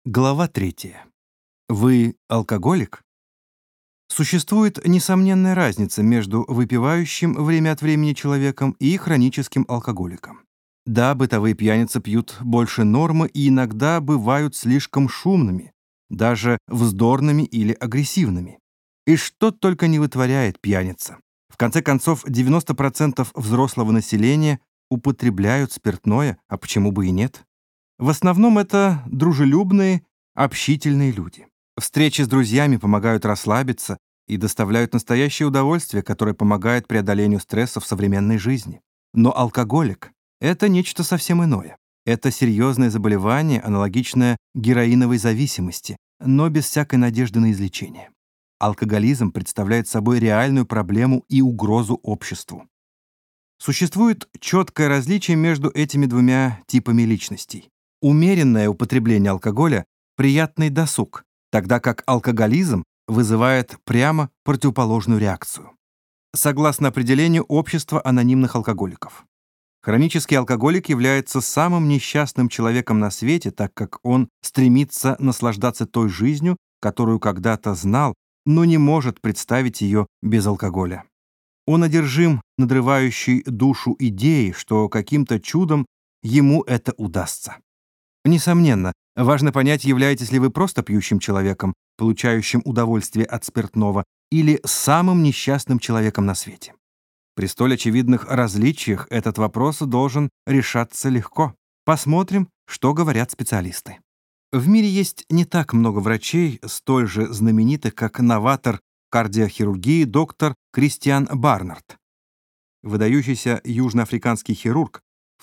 Глава 3. Вы алкоголик? Существует несомненная разница между выпивающим время от времени человеком и хроническим алкоголиком. Да, бытовые пьяницы пьют больше нормы и иногда бывают слишком шумными, даже вздорными или агрессивными. И что только не вытворяет пьяница. В конце концов, 90% взрослого населения употребляют спиртное, а почему бы и нет? В основном это дружелюбные, общительные люди. Встречи с друзьями помогают расслабиться и доставляют настоящее удовольствие, которое помогает преодолению стрессов современной жизни. Но алкоголик — это нечто совсем иное. Это серьезное заболевание, аналогичное героиновой зависимости, но без всякой надежды на излечение. Алкоголизм представляет собой реальную проблему и угрозу обществу. Существует четкое различие между этими двумя типами личностей. Умеренное употребление алкоголя — приятный досуг, тогда как алкоголизм вызывает прямо противоположную реакцию. Согласно определению общества анонимных алкоголиков, хронический алкоголик является самым несчастным человеком на свете, так как он стремится наслаждаться той жизнью, которую когда-то знал, но не может представить ее без алкоголя. Он одержим надрывающей душу идеей, что каким-то чудом ему это удастся. Несомненно, важно понять, являетесь ли вы просто пьющим человеком, получающим удовольствие от спиртного, или самым несчастным человеком на свете. При столь очевидных различиях этот вопрос должен решаться легко. Посмотрим, что говорят специалисты. В мире есть не так много врачей, столь же знаменитых, как новатор кардиохирургии доктор Кристиан Барнард. Выдающийся южноафриканский хирург в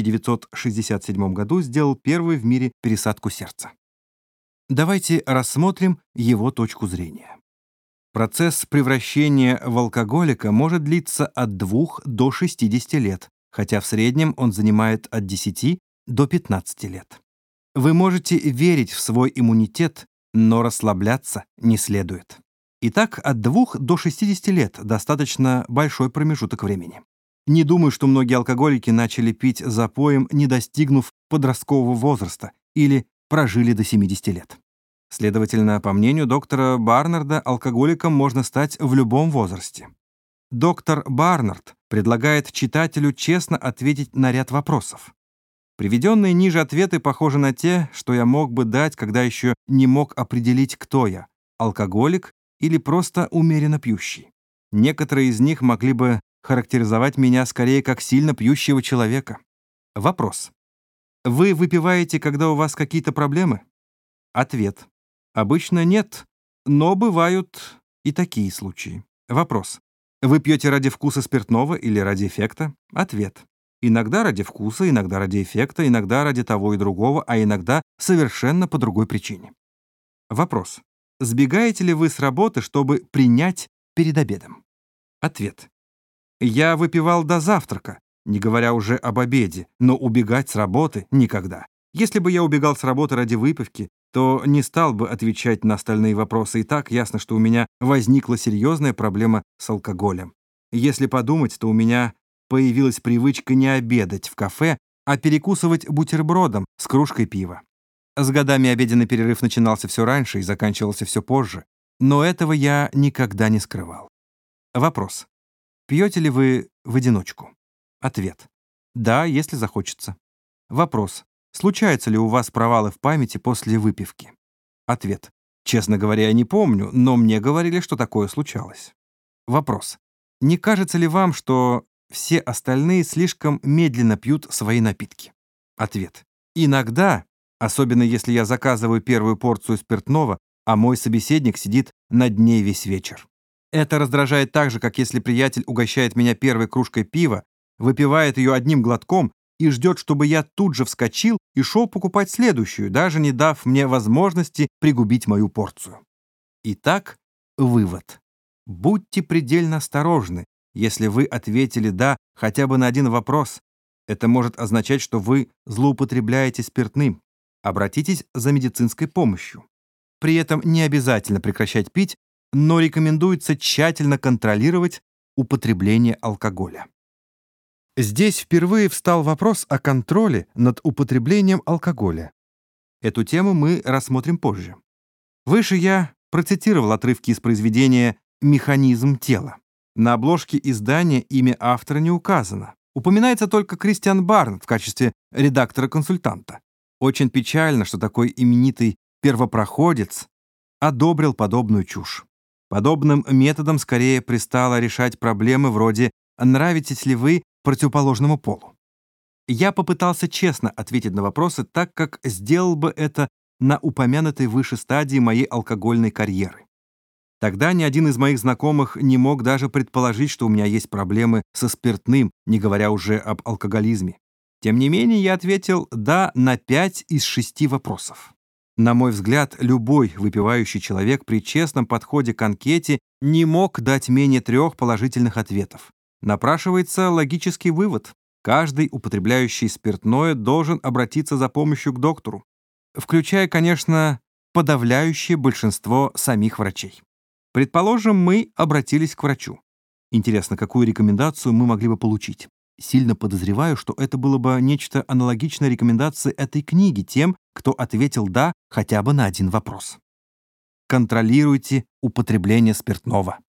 1967 году сделал первую в мире пересадку сердца. Давайте рассмотрим его точку зрения. Процесс превращения в алкоголика может длиться от 2 до 60 лет, хотя в среднем он занимает от 10 до 15 лет. Вы можете верить в свой иммунитет, но расслабляться не следует. Итак, от 2 до 60 лет достаточно большой промежуток времени. Не думаю, что многие алкоголики начали пить запоем, не достигнув подросткового возраста, или прожили до 70 лет. Следовательно, по мнению доктора Барнарда, алкоголиком можно стать в любом возрасте. Доктор Барнард предлагает читателю честно ответить на ряд вопросов. Приведенные ниже ответы похожи на те, что я мог бы дать, когда еще не мог определить, кто я — алкоголик или просто умеренно пьющий. Некоторые из них могли бы характеризовать меня скорее как сильно пьющего человека. Вопрос. Вы выпиваете, когда у вас какие-то проблемы? Ответ. Обычно нет, но бывают и такие случаи. Вопрос. Вы пьете ради вкуса спиртного или ради эффекта? Ответ. Иногда ради вкуса, иногда ради эффекта, иногда ради того и другого, а иногда совершенно по другой причине. Вопрос. Сбегаете ли вы с работы, чтобы принять перед обедом? Ответ. Я выпивал до завтрака, не говоря уже об обеде, но убегать с работы никогда. Если бы я убегал с работы ради выпивки, то не стал бы отвечать на остальные вопросы. И так ясно, что у меня возникла серьезная проблема с алкоголем. Если подумать, то у меня появилась привычка не обедать в кафе, а перекусывать бутербродом с кружкой пива. С годами обеденный перерыв начинался все раньше и заканчивался все позже, но этого я никогда не скрывал. Вопрос. Пьете ли вы в одиночку? Ответ. Да, если захочется. Вопрос. Случаются ли у вас провалы в памяти после выпивки? Ответ. Честно говоря, я не помню, но мне говорили, что такое случалось. Вопрос. Не кажется ли вам, что все остальные слишком медленно пьют свои напитки? Ответ. Иногда, особенно если я заказываю первую порцию спиртного, а мой собеседник сидит над ней весь вечер. Это раздражает так же, как если приятель угощает меня первой кружкой пива, выпивает ее одним глотком и ждет, чтобы я тут же вскочил и шел покупать следующую, даже не дав мне возможности пригубить мою порцию. Итак, вывод. Будьте предельно осторожны, если вы ответили «да» хотя бы на один вопрос. Это может означать, что вы злоупотребляете спиртным. Обратитесь за медицинской помощью. При этом не обязательно прекращать пить, но рекомендуется тщательно контролировать употребление алкоголя. Здесь впервые встал вопрос о контроле над употреблением алкоголя. Эту тему мы рассмотрим позже. Выше я процитировал отрывки из произведения «Механизм тела». На обложке издания имя автора не указано. Упоминается только Кристиан Барнетт в качестве редактора-консультанта. Очень печально, что такой именитый первопроходец одобрил подобную чушь. Подобным методом скорее пристало решать проблемы вроде «нравитесь ли вы противоположному полу?». Я попытался честно ответить на вопросы так, как сделал бы это на упомянутой выше стадии моей алкогольной карьеры. Тогда ни один из моих знакомых не мог даже предположить, что у меня есть проблемы со спиртным, не говоря уже об алкоголизме. Тем не менее, я ответил «да» на 5 из 6 вопросов. На мой взгляд, любой выпивающий человек при честном подходе к анкете не мог дать менее 3 положительных ответов. Напрашивается логический вывод. Каждый, употребляющий спиртное, должен обратиться за помощью к доктору, включая, конечно, подавляющее большинство самих врачей. Предположим, мы обратились к врачу. Интересно, какую рекомендацию мы могли бы получить? Сильно подозреваю, что это было бы нечто аналогичное рекомендации этой книги тем, кто ответил «да» хотя бы на один вопрос. Контролируйте употребление спиртного.